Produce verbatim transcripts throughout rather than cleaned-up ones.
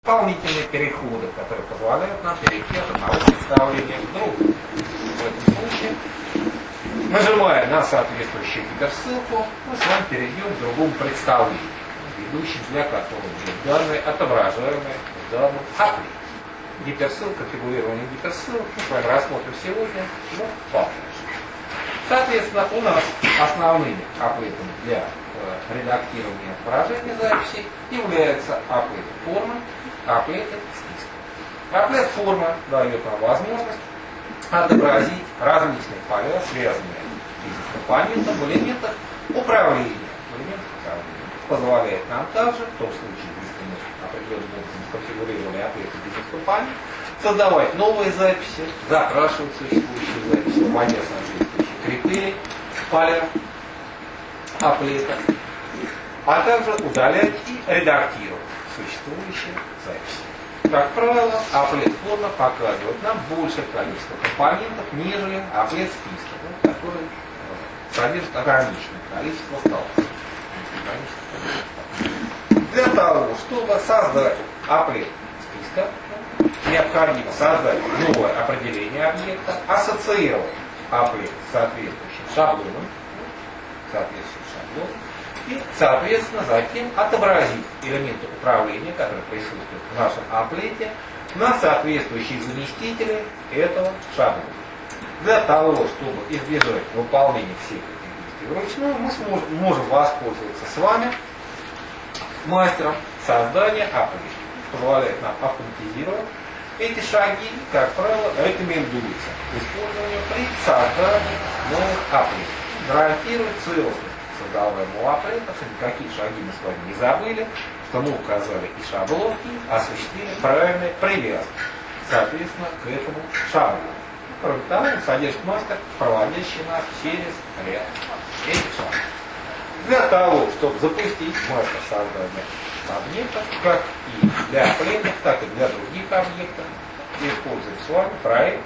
дополнительные переходы, которые позволяют нам перейти от одного представления к другому. В этом случае, нажимая на соответствующую гиперссылку, мы с вами перейдем к другому представлению, ведущему для которого будут данные, отображаемые в данном апле. Гиперссылка, фигурирование гиперссылок мы с вами рассмотрим сегодня в папке. Соответственно, у нас основными аплетами для э, редактирования отображения записи являются аплеты формы, аплеты списка. Аплет форма дает нам возможность отобразить различные поля, связанные с компонентом в элементах управления. В элементах управления. Позволяет нам также, в том случае, если мы определенным образом конфигурировали аплеты бизнес-компании, создавать новые записи, запрашивать существующие записи, вводя соответствующие критерии, поля, аплета, а также удалять и редактировать существующие записи. Как правило, аплет форма показывает нам большее количество компонентов, нежели аплет списка, ну, который содержит ограниченное количество столбцев. Для того, чтобы создать аплет списка, необходимо создать новое определение объекта, ассоциировать аплет с соответствующим шаблоном, соответствующим шаблоном, и, соответственно, затем отобразить элементы управления, которые присутствуют в нашем аплете, на соответствующие заместители этого шаблона. Для того, чтобы избежать выполнения всех этих действий вручную, мы сможем, можем воспользоваться с вами мастером создания аплета. Позволяет нам автоматизировать эти шаги, как правило, рекомендуются к использованию при создании новых аплетов. Гарантирует целостность создаваемого аплета, что никакие шаги мы с вами не забыли, что мы указали и шаблон, и осуществили правильный привязку, соответственно, к этому шаблону. Кроме того, он содержит мастер, проводящий нас через ряд этих шагов. Для того, чтобы запустить мастер создания объектов, как и для аплетов, так и для других объектов, используем с вами проект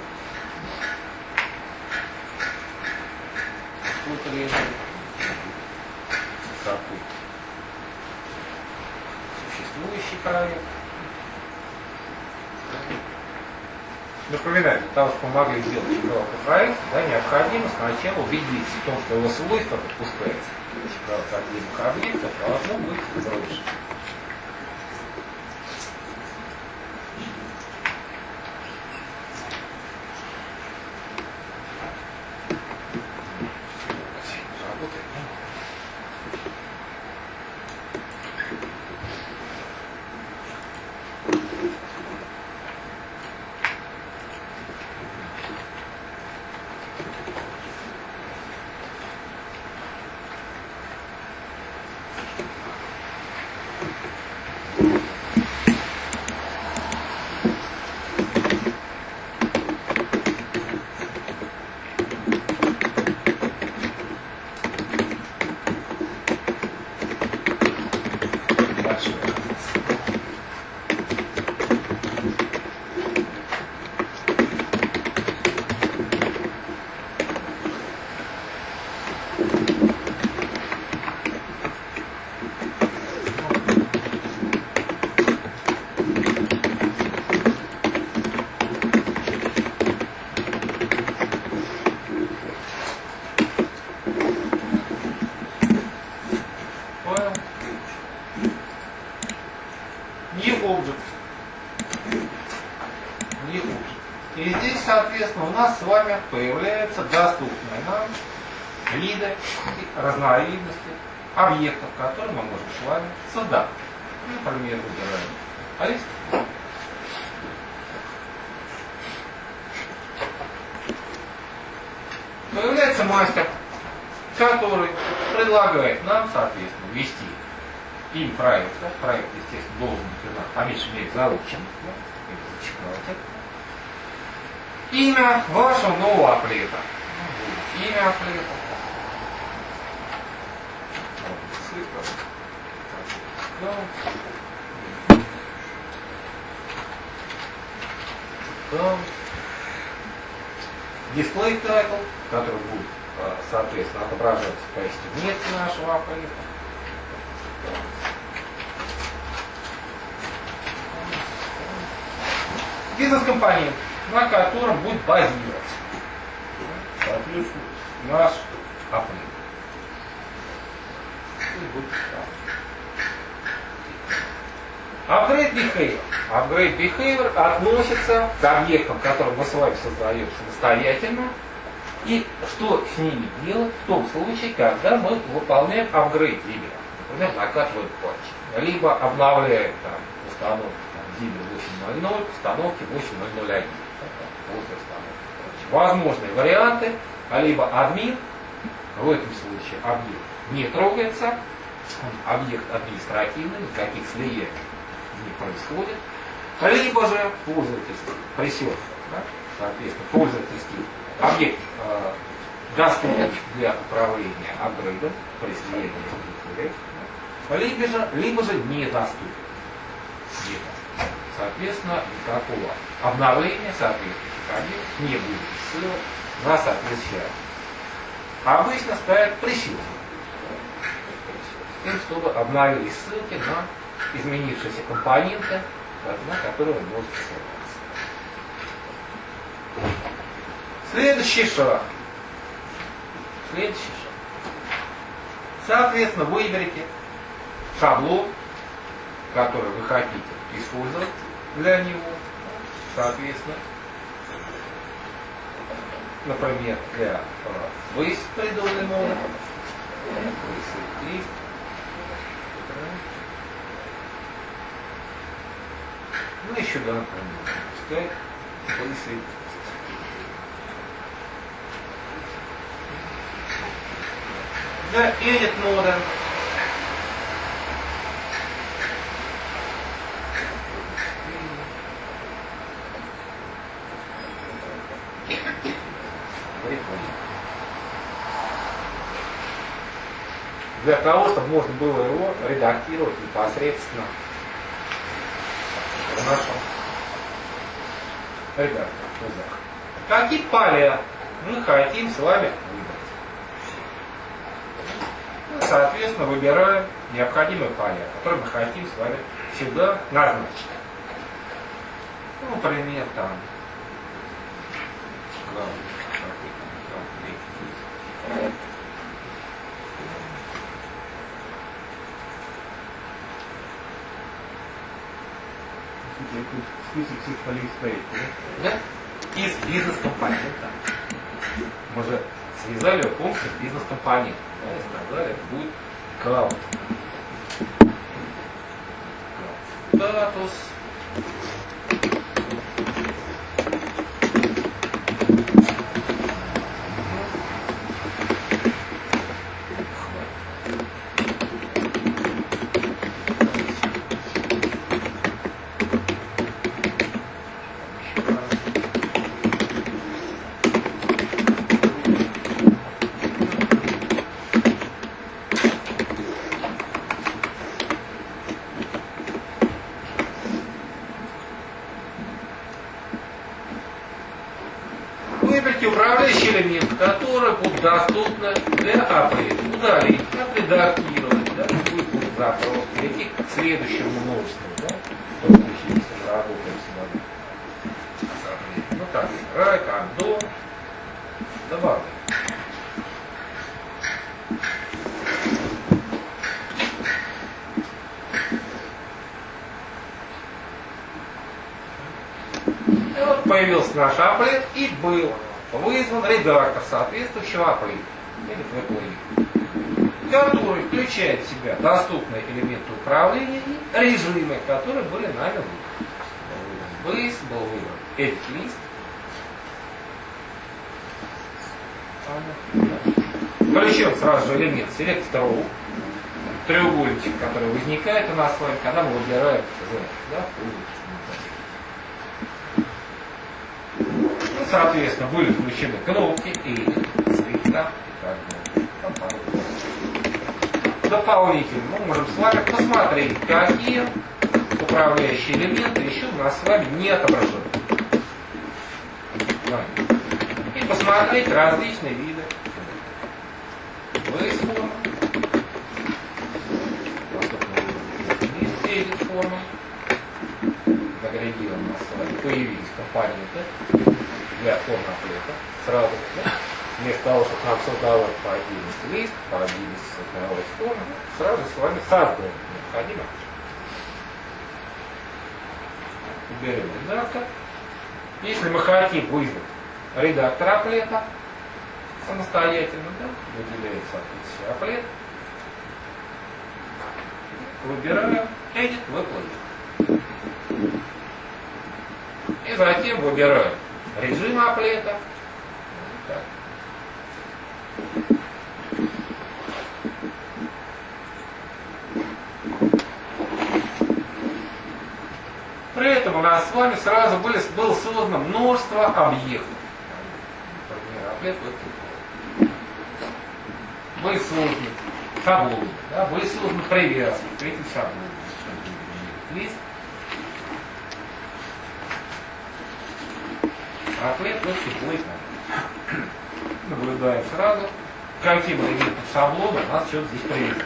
какой-то существующий проект. Напоминаю, для того, чтобы мы могли сделать шифровку проекта, да, необходимо сначала убедиться в том, что его свойства допускаются. Шифровка отдельных объектов должно быть взрывшим. Соответственно, у нас с вами появляются доступные нам виды и разновидности объектов, которые мы можем с вами создать. Например, выбираем лист. Появляется мастер, который предлагает нам, соответственно, ввести имя проекта. Проект, естественно, должен быть у нас по меньшей мере заучен. Имя вашего нового аплета. Имя аплета. Дисплей тайтл, который будет, соответственно, отображаться в качестве метки нашего аплета. Бизнес-компонент, на котором будет базироваться, соответственно, наш апрель. Upgrade behavior. Upgrade behavior относится к объектам, которые мы с вами создаем самостоятельно. И что с ними делать в том случае, когда мы выполняем upgrade дилера. Например, накатываем патч. Либо обновляем там, установку дилер восемь ноль ноль, установки восемь ноль ноль один. Возможные варианты, а либо админ, в этом случае объект не трогается, объект административный, никаких слияний не происходит, либо же пользовательский пресет, да? Соответственно, пользовательский объект э, доступен для управления апгрейдом при слиянии да? либо же, либо же недоступен. недоступен. Соответственно, никакого обновления соответствующих объектов не будет ссылок на соответствующие. Обычно ставят пресет, с тем, чтобы обновились ссылки на изменившиеся компоненты, на которые он может ссылаться. Следующий шаг. Следующий шаг. Соответственно, выберите шаблон, который вы хотите использовать для него. Соответственно, например, для base придуманный мода. List. Ну еще да, пускай base. Для edit мода для того, чтобы можно было его редактировать непосредственно в нашем редакторе. Какие поля мы хотим с вами выбрать? Ну, соответственно, выбираем необходимые поля, которые мы хотим с вами сюда назначить. Ну, например, там список всех полей стоит, да? Из бизнес-компонента. Мы же связали функцию бизнес-компонент. Да, и сказали, это будет cloud. Статус. Выберите управляющий элемент, который будет доступны для апгрейда. Удалить, отредактировать, да, будет, будет запрос, перейти к следующему множеству, да, в том случае, если мы работаем с вами. Ну так, right, undo, добавим. И вот появился наш апплет и был вызван редактор соответствующего апплета, или веб-плеер, который включает в себя доступные элементы управления и режимы, которые были нами выбраны. Был выбран base, был выбран edit list. Включен сразу же элемент select row, треугольничек, который возникает у нас с вами, когда мы выбираем Z, да, ну, соответственно, были включены кнопки и цвета и так далее. Дополнительно мы можем с вами посмотреть, какие управляющие элементы еще у нас с вами не отображены. И посмотреть различные виды base формы, edit формы, агрегированы у нас с вами, появились компоненты для форм-аплета. Сразу, да? Вместо того, чтобы нам создавать по отдельности лист, по отдельности создавать форму, сразу с вами создаем необходимо. Уберем редактор. Если мы хотим вызвать редактор аплета самостоятельно, да, выделяется соответствующий аплет. Выбираем Edit, Web. И затем выбираем режим аплета. Так. При этом у нас с вами сразу были, было создано множество объектов. Например, аплет вот были созданы шаблоны, да, были созданы привязки к этим шаблонам. Лист. Аплет вот теплый. Наблюдаем сразу, каким элементом шаблона у нас что-то здесь привязано.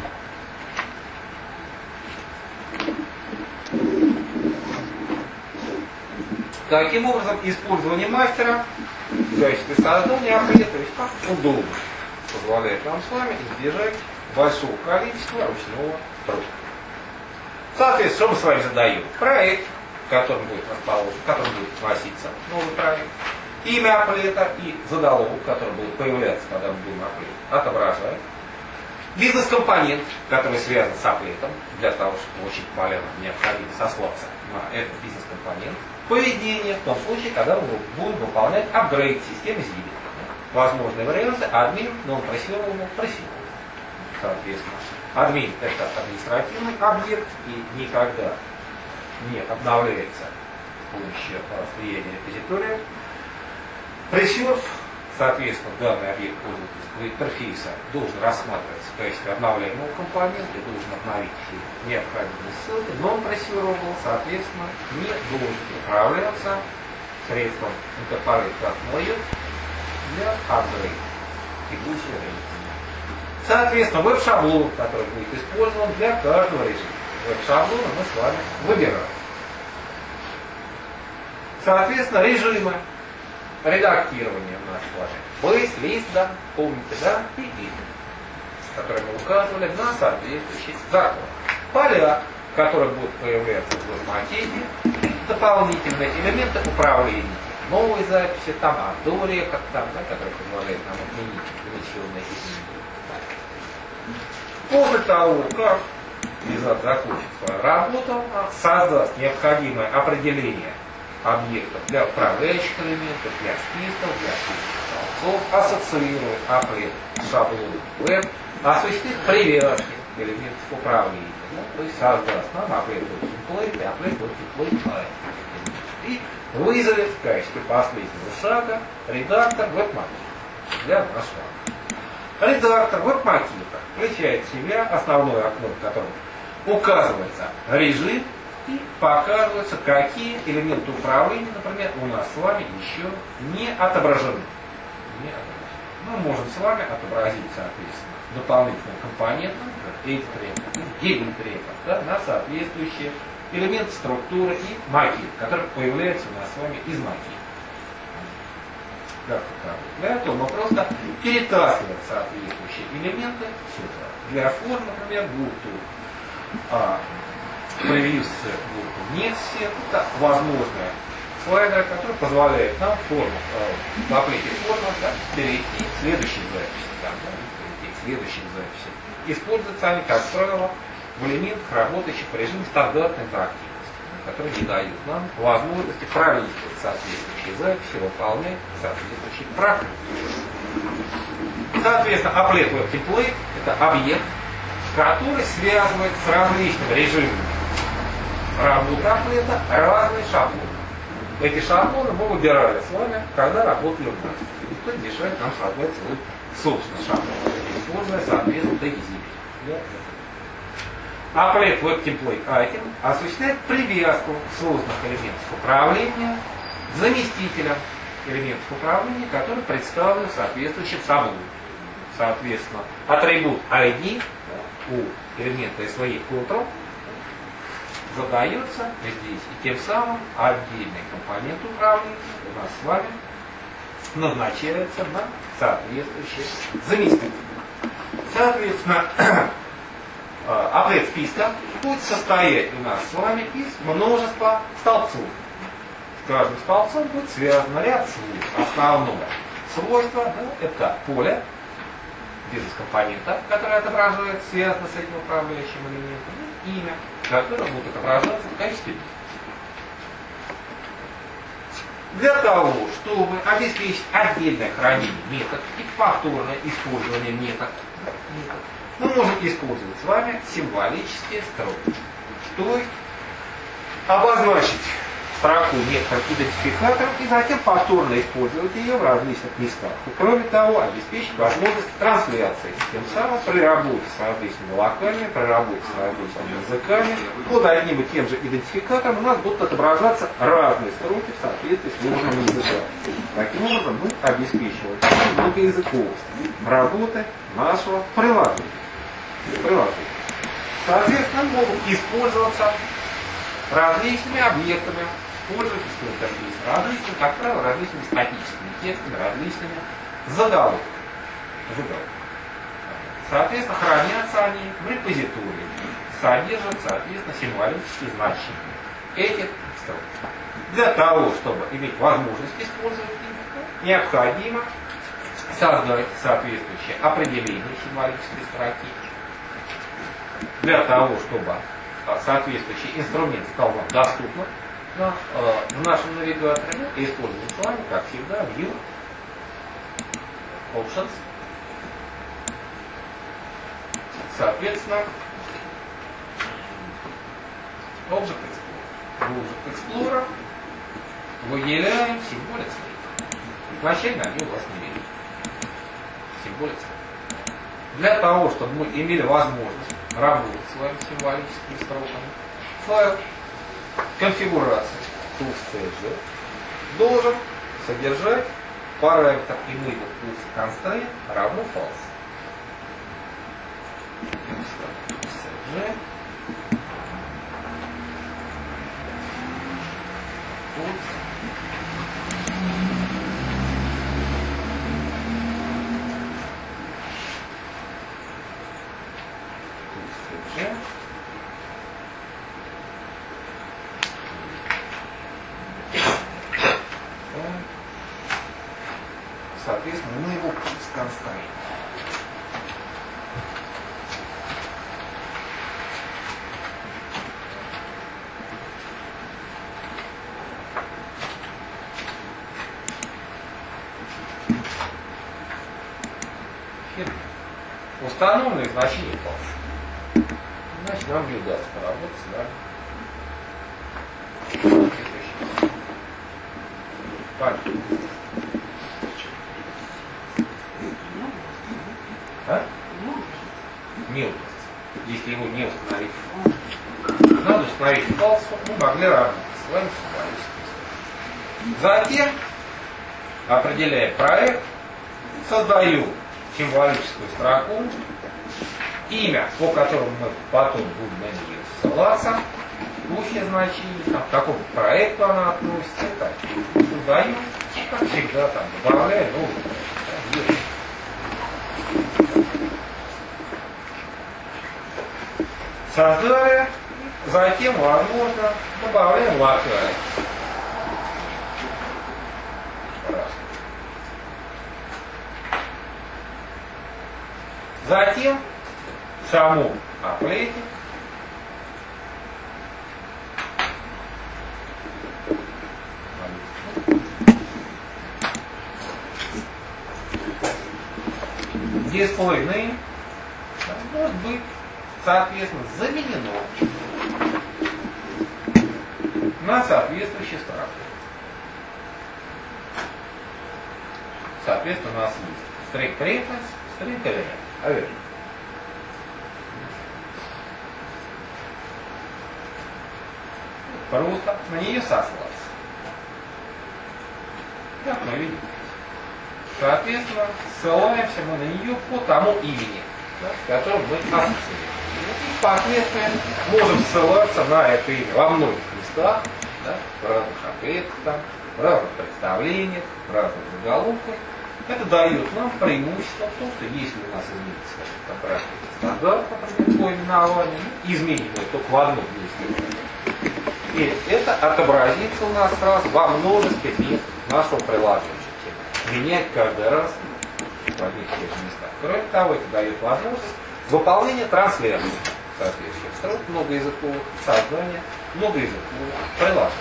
Таким образом, использование мастера в качестве создания аплета весьма удобно, позволяет нам с вами избежать большого количества ручного труда. Соответственно, что мы с вами задаем? Проект, в котором будет расположен, в котором будет носиться новый проект, имя аплета и заголовок, который будет появляться, когда мы будем аплет отображать. Бизнес-компонент, который связан с аплетом, для того, чтобы получить полезно, необходимо сослаться на этот бизнес-компонент. Поведение, в том случае, когда мы будем выполнять апгрейд системы зиби. Возможные варианты: админ, non-preferable, preferable. Соответственно, админ — это административный объект и никогда не обновляется с помощью влияния репозитория. Preserve, соответственно, данный объект пользовательского интерфейса должен рассматриваться в качестве обновляемого компонента, должен обновить все необходимые ссылки. Non-preserable, соответственно, не должен управляться средством incorporate как мою для апгрейда текущего режима. Соответственно, веб-шаблон, который будет использован для каждого режима. Веб-шаблона мы с вами выбираем. Соответственно, режимы редактирования у нас сложены. Base, list, да, помните, да, и edit, которые мы указывали на соответствующий закон. Поля, которые будут появляться в форматике, дополнительные элементы управления. Новые записи, там, адория, как там, да, которые позволяют нам отменить внесенные изменения. После того, как визат закончит свою работу, создаст необходимое определение объектов для управляющих элементов, для списков, для списков столбцов, ассоциирует аплет шаблон веб, осуществит привязки элементов управления. Ну, то есть создаст нам аплет template и аплет template и вызовет в качестве последнего шага редактор веб-макета для нашего. Редактор веб-макета включает в себя основное окно, в котором указывается режим и показываются, какие элементы управления, например, у нас с вами еще не отображены. Не отображены. Мы можем с вами отобразить, соответственно, дополнительные компоненты, edit tracker, delete tracker, да, на соответствующие элементы структуры и макет, которые появляются у нас с вами из макета. Для этого мы просто перетаскиваем соответствующие элементы сюда. Для форм, например, группу а, превьюс группу нет все. Это возможная слайдер, который позволяет нам форму, э, в аплете формы, да, перейти к следующей записи. Да, да, перейти к следующей записи. Используются они, как правило, в элементах, работающих в режиме стандартной интерактивности, которые не дают нам возможности пролистывать соответствующие записи, выполнять соответствующие практики. Соответственно, аплет Web Template — это объект, который связывает с различными режимами работы аплета разные шаблоны. Эти шаблоны мы выбирали с вами, когда работали в мастере. Никто не мешает нам создать свой собственный шаблон, используя, соответственно, дегизибель. Аплет Web Template Item осуществляет привязку созданных элементов управления к заместителям элементов управления, которые представлены в соответствующем шаблоне. Соответственно, атрибут ай ди у элемента эс ви и Control задается здесь. И тем самым отдельный компонент управления у нас с вами назначается на соответствующее заместитель. Соответственно, обряд списка будет состоять у нас с вами из множества столбцов. С каждым столбцом будет связан ряд свойств. Основное свойство, да, это поле бизнес-компонента, которое отображается, связано с этим управляющим элементом, и имя, которое будет отображаться в качестве. Для того, чтобы обеспечить отдельное хранение метод и повторное использование метод, мы можем использовать с вами символические строки. То есть обозначить строку некоторым идентификатором и затем повторно использовать ее в различных местах. И кроме того, обеспечить возможность трансляции. Тем самым при работе с различными локальными, при работе с различными языками, под одним и тем же идентификатором у нас будут отображаться разные строки в соответствии с нужными языками. Таким образом мы обеспечиваем многоязыковость работы нашего приложения. приложения. Соответственно, могут использоваться различными объектами, пользовательского интерфейса, различными, как правило, различными статическими текстами, различными заголовками. Соответственно, хранятся они в репозитории, содержат, соответственно, символические значения этих строк. Для того, чтобы иметь возможность использовать их, необходимо создать соответствующее определение символической строки. Для того, чтобы соответствующий инструмент стал вам доступным на, э, в нашем навигаторе, мы используем с вами, как всегда, View, Options. Соответственно, Object Explorer. В Object Explorer выделяем символик слайд. Вначале они у вас не видят. Символик слайд. Для того, чтобы мы имели возможность работать с вами символическими строками, файл конфигурации tools.cg должен содержать параметр enable tools constraint равно false. tools.cg tools соответственно, мы его конструируем. Установленные значения false. Значит, нам не удастся поработать с вами. А? Мелкость. Если его не установить, надо установить false, мы могли работать с вами символическим. Затем, определяя проект, создаю символическую строку, имя, по которому мы потом будем на нее ссылаться, текущее значение, там, к какому проекту она относится, так, создаю, как всегда, там, добавляю новый. Создали, затем, возможно, добавляем локаль. Затем саму аплетик display name может быть, соответственно, заменено на соответствующий строку. Соответственно, у нас есть string reference, string element. А верно. Просто на нее сослаться. Как мы видим. Соответственно, ссылаемся мы на нее по тому имени, да, с которым мы ассоциируем. впоследствии можем ссылаться на это имя во многих местах, да, в разных ответах, там, в разных представлениях, в разных заголовках. Это дает нам преимущество в том, что если у нас изменится контрактный стандарт, например, по именованию, изменим мы только в одном месте. И это отобразится у нас сразу во множестве мест нашего приложения. Менять каждый раз в одних и тех же местах. Кроме того, это дает возможность выполнения трансляции соответствующих строк, многоязыковых, создания многоязыковых приложений.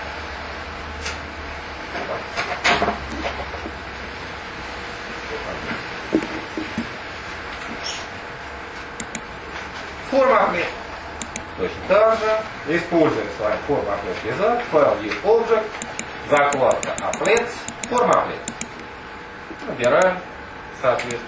Форма ответа. Точно так же. Используем с вами форму applet wizard, файл viewObject, закладка applets, форма applet. Набираем, соответственно,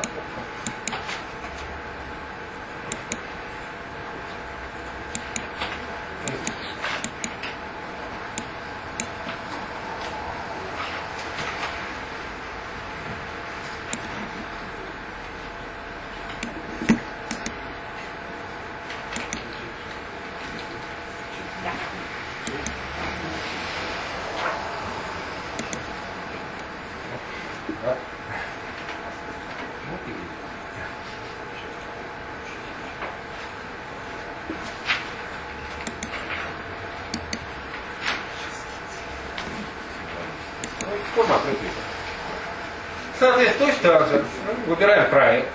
соответственно, точно так же выбираем проект,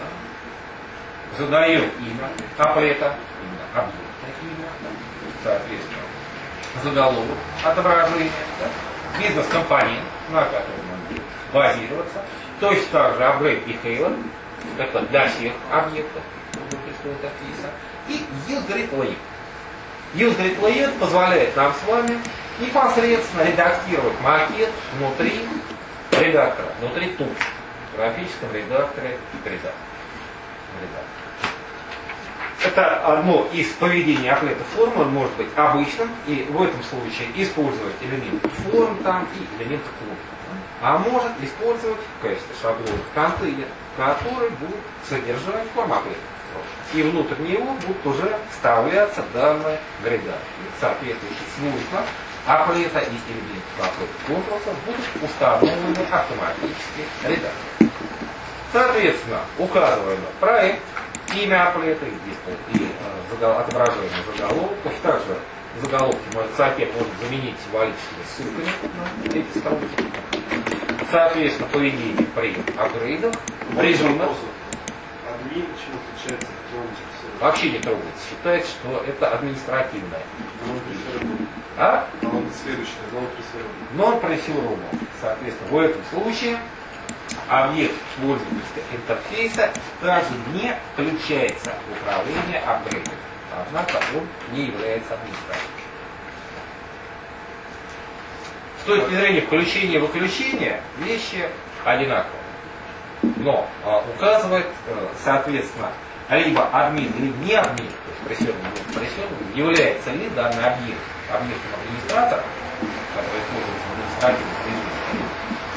задаем имя апплета, именно объектное имя, соответственно, заголовок отображения, да, бизнес-компонент, на котором он будет базироваться, точно так же upgrade behavior, это для всех объектов внутри интерфейса, и user layout. User layout позволяет нам с вами непосредственно редактировать макет внутри редактора, внутри тул, в графическом редакторе редактора. Это одно из поведений апплета формы, он может быть обычным, и в этом случае использовать элементы форм там и элементы клуб. А может использовать в качестве шаблона контейнер, который будет содержать форму апплета. И внутрь него будут уже вставляться данные в редактор. Соответствующие свойства апплета и элементов апплета контурсов будут установлены автоматически редактором. Соответственно, указываем проект, имя апплета и э, отображение заголовка. Точно так же заголовки сапет может заменить символическими ссылками на эти строки. Соответственно, поведение при апгрейдах, режимах. Админ чем отличается от трогателя? Вообще не трогается. Считается, что это административное. А? Следующее, non-preservable. Non-preservable. Соответственно, в этом случае объект пользовательского интерфейса также не включается в управление апгрейдом. Однако он не является администратором. С точки зрения включения и выключения вещи одинаковые. Но а, указывает, а, соответственно, либо админ, либо не админ, то есть прессионным, является ли данный объект объектом администратора, который используется в административном режиме.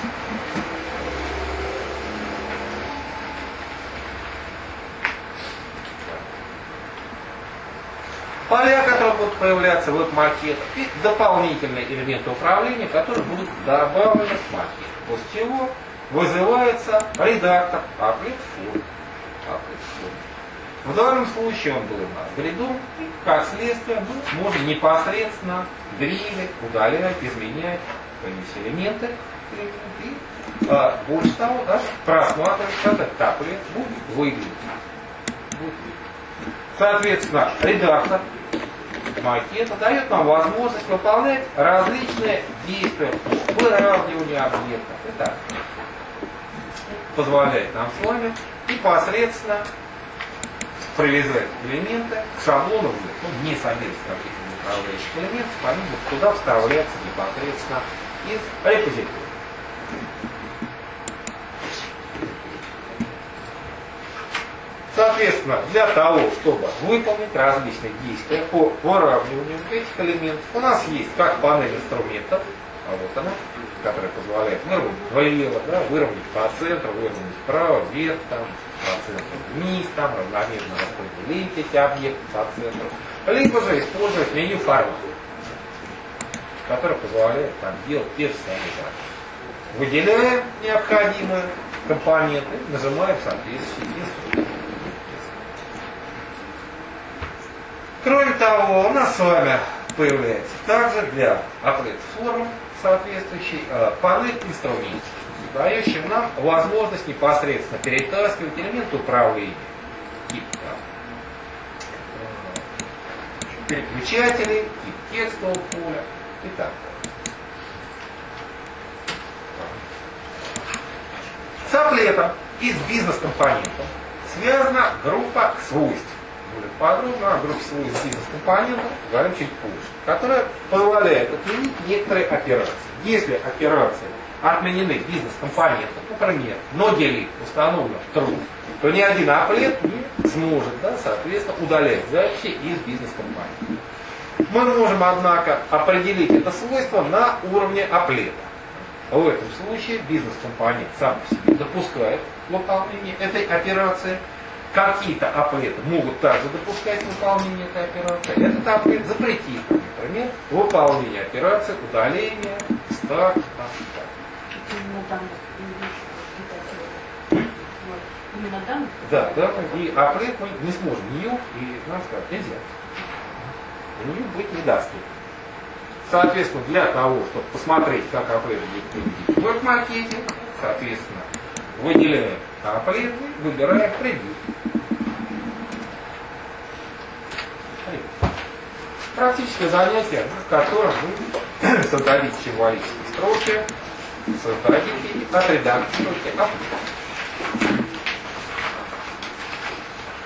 Поля, которые будут появляться в макетах, и дополнительные элементы управления, которые будут добавлены в макет. После чего вызывается редактор applet form. В данном случае он был у нас гридом, и как следствие мы можем непосредственно дрили, удалять, изменять эти элементы. И а, больше того, даже просматривать, как этот applet будет выглядеть. Будет выглядеть. Соответственно, редактор макета дает нам возможность выполнять различные действия по выравниванию объектов. Это позволяет нам с вами непосредственно привязать элементы к шаблону, ну, не соответственно каких-то управляющих элементов, они будут туда вставляться непосредственно из репозитория. Соответственно, для того, чтобы выполнить различные действия по выравниванию этих элементов, у нас есть как панель инструментов, а вот она, которая позволяет выровнять влево, да, выровнять по центру, выровнять вправо, вверх, там, по центру вниз, там, равномерно распределить эти объекты по центру. Либо же использовать меню формат, которое позволяет там делать те же самые задачи. Выделяем необходимые компоненты, нажимаем соответствующие инструменты. Кроме того, у нас с вами появляется также для апплет форм соответствующий э, панель инструментов, дающий нам возможность непосредственно перетаскивать элементы управления, тип да, переключателей, тип текстового поля и так далее. С апплетом и с бизнес-компонентом связана группа свойств. Более подробно о группе свойств бизнес-компонентов говорим чуть позже, которая позволяет отменить некоторые операции. Если операции отменены бизнес-компонентом, например, но delete установлен в true, то ни один апплет не сможет, да, соответственно, удалять записи из бизнес-компонента. Мы можем, однако, определить это свойство на уровне апплета. В этом случае бизнес-компонент сам по себе допускает выполнение этой операции. Какие-то апплеты могут также допускать выполнение этой операции. Этот апплет запретит, например, выполнение операции удаления, старт, Именно данных. Именно данных? да, да, и апплет мы не сможем new, и нам сказать нельзя. New быть не даст. Соответственно, для того, чтобы посмотреть, как апплет будет выглядеть в веб-макете, соответственно, выделяем апплеты, выбираем превью. Практическое занятие, в котором вы создадите символические строки, создадите и отредактируете апплет.